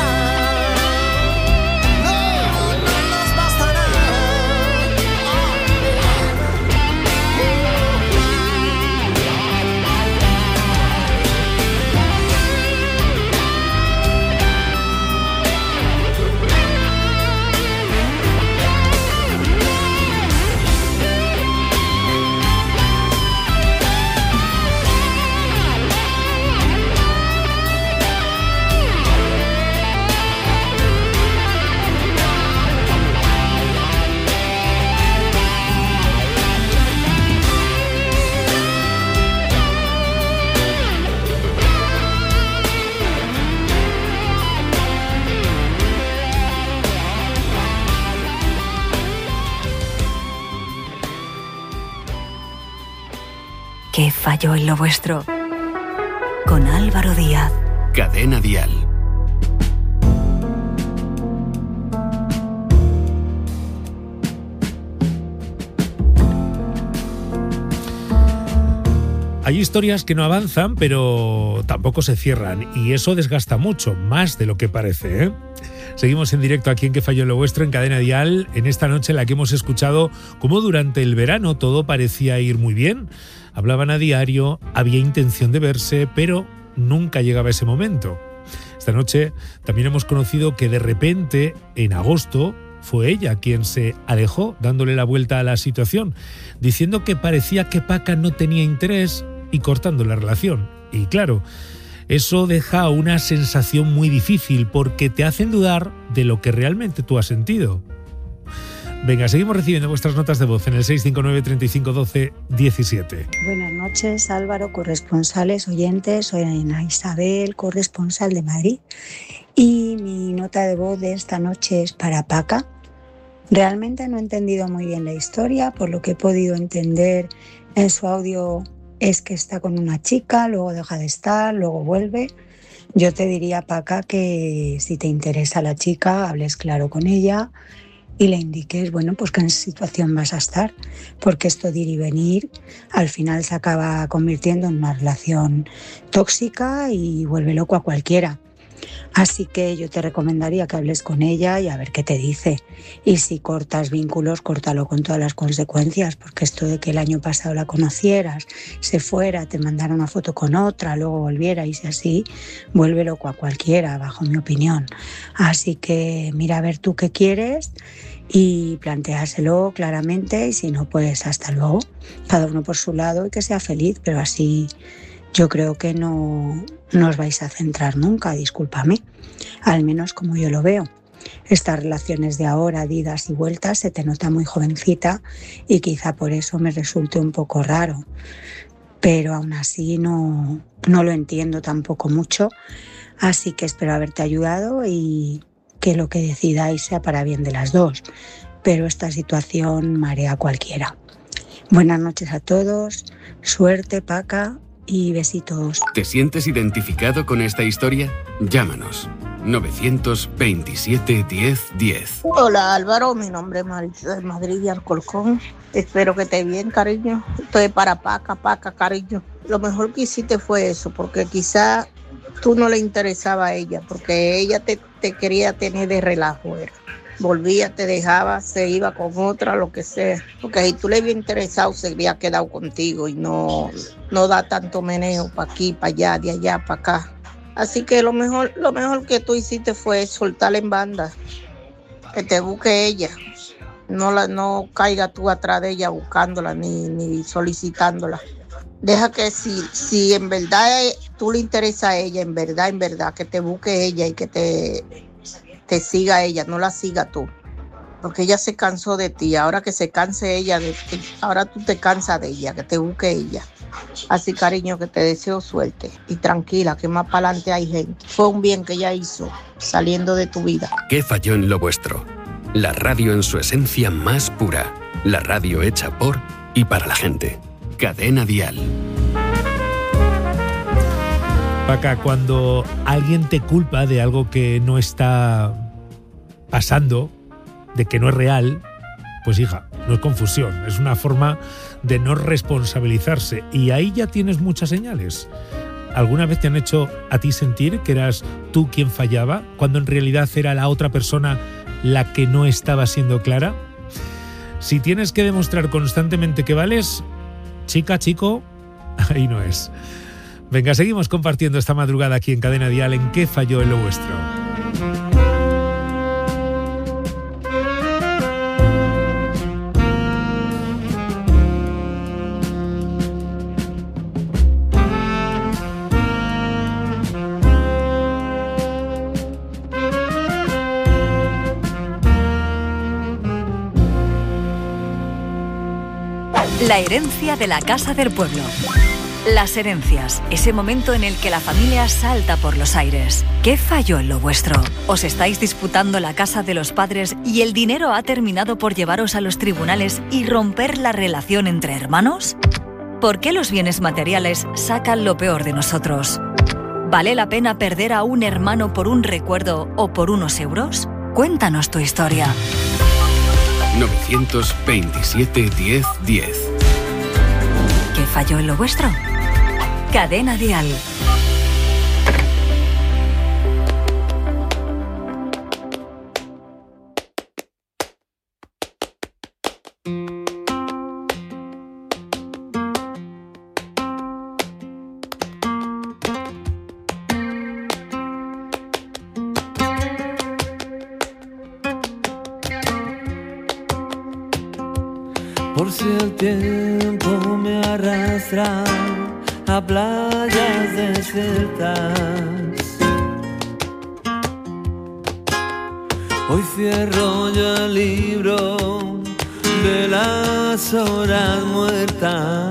¿Qué falló en lo vuestro? Con Álvaro Díaz. Cadena Dial. Hay historias que no avanzan, pero tampoco se cierran, y eso desgasta mucho, más de lo que parece, ¿eh? Seguimos en directo aquí en ¿Qué falló en lo vuestro? En Cadena Dial, en esta noche en la que hemos escuchado cómo durante el verano todo parecía ir muy bien. Hablaban a diario, había intención de verse, pero nunca llegaba ese momento. Esta noche también hemos conocido que de repente, en agosto, fue ella quien se alejó, dándole la vuelta a la situación, diciendo que parecía que Paca no tenía interés y cortando la relación. Y claro, eso deja una sensación muy difícil porque te hacen dudar de lo que realmente tú has sentido. Venga, seguimos recibiendo vuestras notas de voz en el seis cinco nueve, treinta y cinco, doce, diecisiete. Buenas noches, Álvaro, corresponsales, oyentes. Soy Ana Isabel, corresponsal de Madrid. Y mi nota de voz de esta noche es para Paca. Realmente no he entendido muy bien la historia. Por lo que he podido entender en su audio es que está con una chica, luego deja de estar, luego vuelve. Yo te diría, Paca, que si te interesa la chica, hables claro con ella y le indiques, bueno, pues que en situación vas a estar, porque esto de ir y venir al final se acaba convirtiendo en una relación tóxica y vuelve loco a cualquiera. Así que yo te recomendaría que hables con ella y a ver qué te dice. Y si cortas vínculos, córtalo con todas las consecuencias, porque esto de que el año pasado la conocieras, se fuera, te mandara una foto con otra, luego volviera y si así, vuelve loco a cualquiera, bajo mi opinión. Así que mira a ver tú qué quieres y planteáselo claramente y si no, pues hasta luego. Cada uno por su lado y que sea feliz, pero así yo creo que no, no os vais a centrar nunca, discúlpame, al menos como yo lo veo. Estas relaciones de ahora, de idas y vueltas, se te nota muy jovencita y quizá por eso me resulte un poco raro. Pero aún así no, no lo entiendo tampoco mucho, así que espero haberte ayudado y que lo que decidáis sea para bien de las dos. Pero esta situación marea a cualquiera. Buenas noches a todos, suerte, Paca, y besitos. ¿Te sientes identificado con esta historia? Llámanos. nueve veintisiete, diez, diez. Hola Álvaro, mi nombre es Marisa de Madrid y Alcorcón. Espero que estés bien, cariño. Estoy para Paca, Paca, cariño. Lo mejor que hiciste fue eso, porque quizá tú no le interesaba a ella, porque ella te, te quería tener de relajo. Era. Volvía, te dejaba, se iba con otra, lo que sea. Porque si tú le habías interesado, se había quedado contigo y no, no da tanto meneo para aquí, para allá, de allá, para acá. Así que lo mejor, lo mejor que tú hiciste fue soltarla en banda, que te busque ella. No, la, no caiga tú atrás de ella buscándola ni, ni solicitándola. Deja que si, si en verdad tú le interesa a ella, en verdad, en verdad, que te busque ella y que te... te siga ella, no la siga tú, porque ella se cansó de ti. Ahora que se canse ella de ti, ahora tú te cansas de ella, que te busque ella. Así, cariño, que te deseo suerte y tranquila, que más para adelante hay gente. Fue un bien que ella hizo saliendo de tu vida. ¿Qué falló en lo vuestro? La radio en su esencia más pura, la radio hecha por y para la gente. Cadena Dial. Paca, cuando alguien te culpa de algo que no está pasando, de que no es real, pues hija, no es confusión, es una forma de no responsabilizarse. Y ahí ya tienes muchas señales. ¿Alguna vez te han hecho a ti sentir que eras tú quien fallaba, cuando en realidad era la otra persona la que no estaba siendo clara? Si tienes que demostrar constantemente que vales, chica, chico, ahí no es. Venga, seguimos compartiendo esta madrugada aquí en Cadena Dial en ¿Qué falló en lo vuestro? La herencia de la Casa del Pueblo. Las herencias, ese momento en el que la familia salta por los aires. ¿Qué falló en lo vuestro? ¿Os estáis disputando la casa de los padres y el dinero ha terminado por llevaros a los tribunales y romper la relación entre hermanos? ¿Por qué los bienes materiales sacan lo peor de nosotros? ¿Vale la pena perder a un hermano por un recuerdo o por unos euros? Cuéntanos tu historia. nueve veintisiete, diez, diez. ¿Qué falló en lo vuestro? Cadena Dial. Por si el tiempo me arrastra a playas desiertas. Hoy cierro yo el libro de las horas muertas.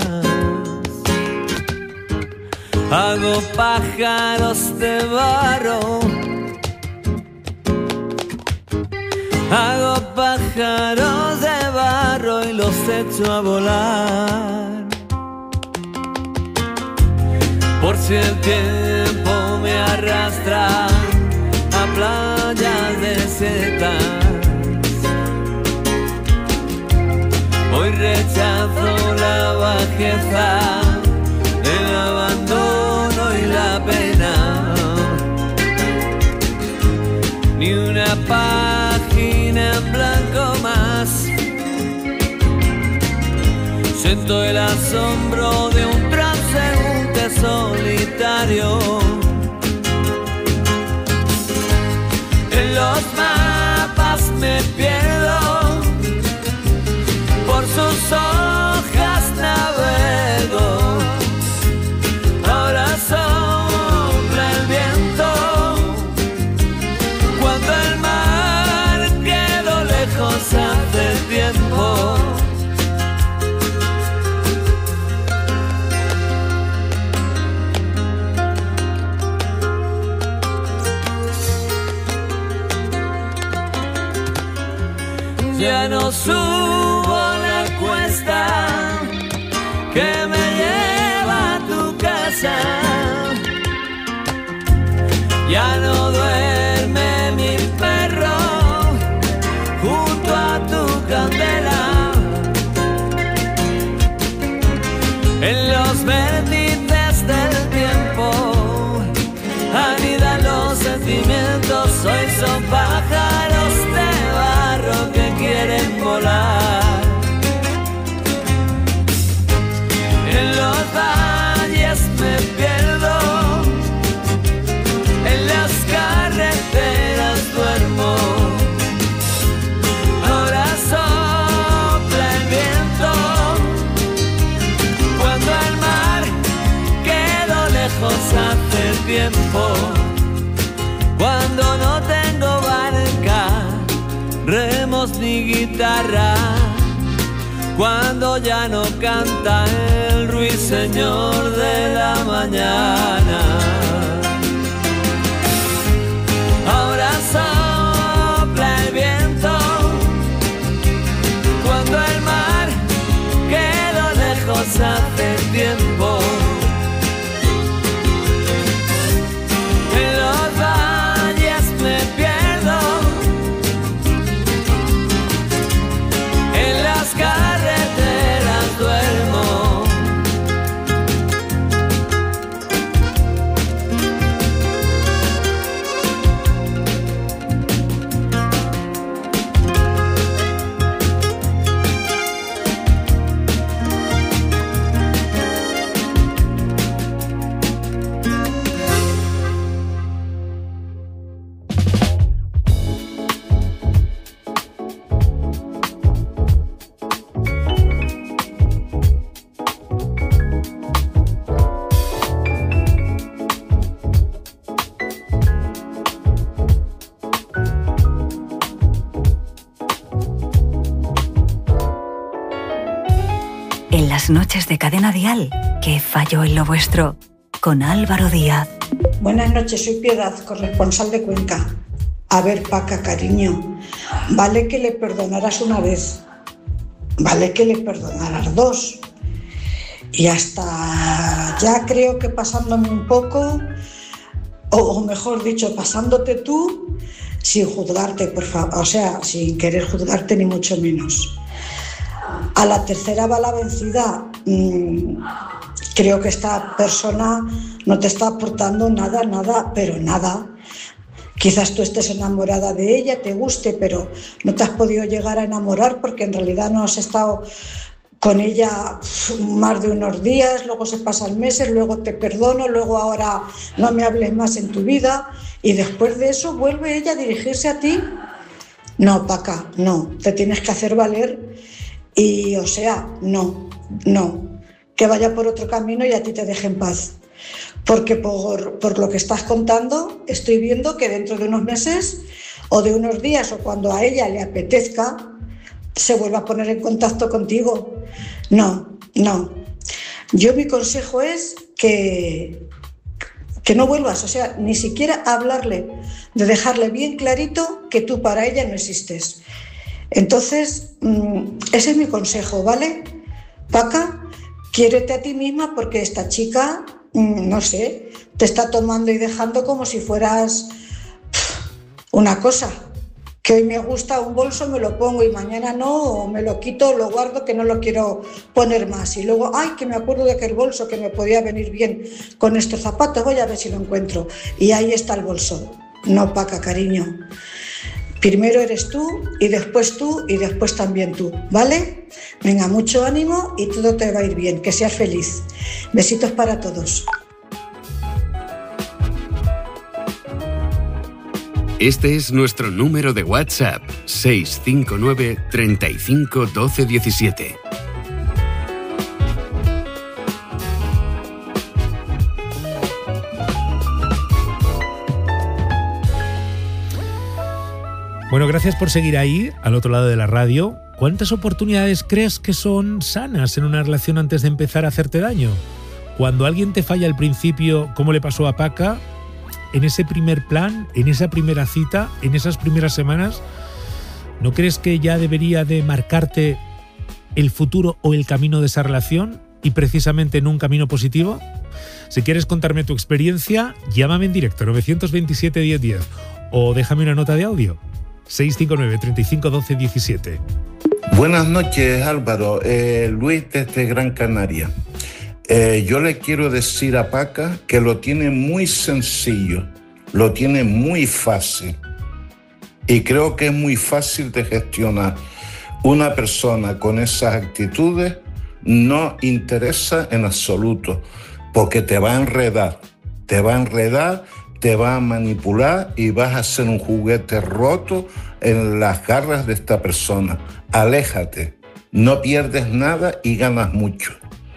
Hago pájaros de barro, hago pájaros de barro y los echo a volar. Por si el tiempo me arrastra a playas desiertas, hoy rechazo la bajeza, el abandono y la pena. Ni una página en blanco más. Siento el asombro de un transeúnte solitario. En los mapas me pierdo, por sus hojas navego. Ahora sopla el viento, cuando el mar quedó lejos hace tiempo. Ya no subo la cuesta que me lleva a tu casa. Ya no duerme mi perro junto a tu candela. En los vértices del tiempo anidan los sentimientos. Hoy son pájaros de barro que quieren volar. En los valles me pierdo, en las carreteras duermo. Ahora sopla el viento, cuando el mar quedó lejos hace tiempo. Cuando no tengo barca, remos ni guitarra, cuando ya no canta el ruiseñor de la mañana. Ahora sopla el viento, cuando el mar quedó lejos hace tiempo. En los valles me pierdo, en las carreteras duermo. En las noches de Cadena Dial, ¿qué falló en lo vuestro? Con Álvaro Díaz. Buenas noches, soy Piedad, corresponsal de Cuenca. A ver, Paca, cariño, vale que le perdonaras una vez, vale que le perdonaras dos, y hasta ya creo que pasándome un poco, o mejor dicho, pasándote tú, sin juzgarte, por favor, o sea, sin querer juzgarte ni mucho menos. A la tercera va la vencida. Mm, creo que esta persona no te está aportando nada, nada, pero nada. Quizás tú estés enamorada de ella, te guste, pero no te has podido llegar a enamorar porque en realidad no has estado con ella más de unos días, luego se pasan meses, luego te perdono, luego ahora no me hables más en tu vida y después de eso vuelve ella a dirigirse a ti. No, Paca, no, te tienes que hacer valer y, o sea, no, no. que vaya por otro camino y a ti te deje en paz. Porque por, por lo que estás contando, estoy viendo que dentro de unos meses o de unos días o cuando a ella le apetezca, se vuelva a poner en contacto contigo. No, no. Yo mi consejo es que, que no vuelvas, o sea, ni siquiera a hablarle, de dejarle bien clarito que tú para ella no existes. Entonces, ese es mi consejo, ¿vale? Paca, quiérete a ti misma porque esta chica, no sé, te está tomando y dejando como si fueras una cosa. Que hoy me gusta un bolso, me lo pongo y mañana no, o me lo quito, lo guardo, que no lo quiero poner más. Y luego, ay, que me acuerdo de aquel bolso que me podía venir bien con estos zapatos, voy a ver si lo encuentro. Y ahí está el bolso. No, Paca, cariño. Primero eres tú y después tú y después también tú, ¿vale? Venga, mucho ánimo y todo te va a ir bien, que seas feliz. Besitos para todos. Este es nuestro número de WhatsApp, seis cinco nueve, treinta y cinco, doce diecisiete. Bueno, gracias por seguir ahí, al otro lado de la radio. ¿Cuántas oportunidades crees que son sanas en una relación antes de empezar a hacerte daño? Cuando alguien te falla al principio, como le pasó a Paca, en ese primer plan, en esa primera cita, en esas primeras semanas, ¿no crees que ya debería de marcarte el futuro o el camino de esa relación y precisamente en un camino positivo? Si quieres contarme tu experiencia, llámame en directo nueve dos siete, diez diez o déjame una nota de audio seis cinco nueve, treinta y cinco, doce diecisiete. Buenas noches, Álvaro. Eh, Luis desde Gran Canaria. Eh, yo le quiero decir a Paca que lo tiene muy sencillo, lo tiene muy fácil y creo que es muy fácil de gestionar. Una persona con esas actitudes no interesa en absoluto porque te va a enredar, te va a enredar, te va a manipular y vas a ser un juguete roto en las garras de esta persona. Aléjate, no pierdes nada y ganas mucho.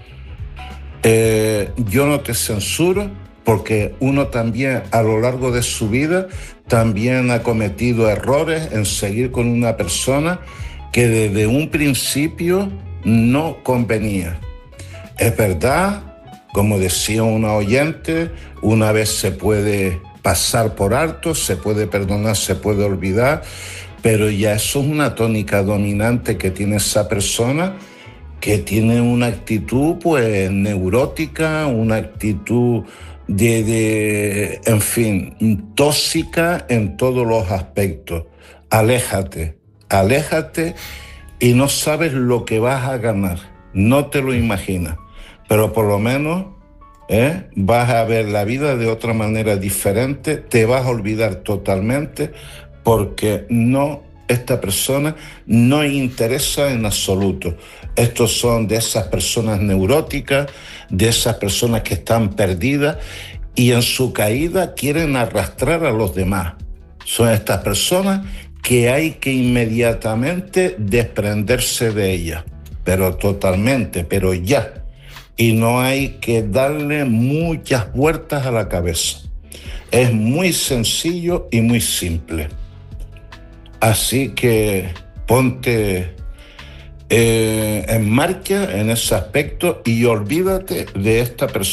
Eh, yo no te censuro porque uno también a lo largo de su vida también ha cometido errores en seguir con una persona que desde un principio no convenía. Es verdad, como decía una oyente, una vez se puede pasar por alto, se puede perdonar, se puede olvidar, pero ya eso es una tónica dominante que tiene esa persona, que tiene una actitud pues neurótica, una actitud de, de, en fin, tóxica en todos los aspectos. Aléjate, aléjate y no sabes lo que vas a ganar, no te lo imaginas, pero por lo menos ¿eh? vas a ver la vida de otra manera diferente, te vas a olvidar totalmente porque no, esta persona no interesa en absoluto. Estos son de esas personas neuróticas, de esas personas que están perdidas y en su caída quieren arrastrar a los demás. Son estas personas que hay que inmediatamente desprenderse de ellas, pero totalmente, pero ya. Y no hay que darle muchas vueltas a la cabeza. Es muy sencillo y muy simple. Así que ponte eh, en marcha en ese aspecto y olvídate de esta persona.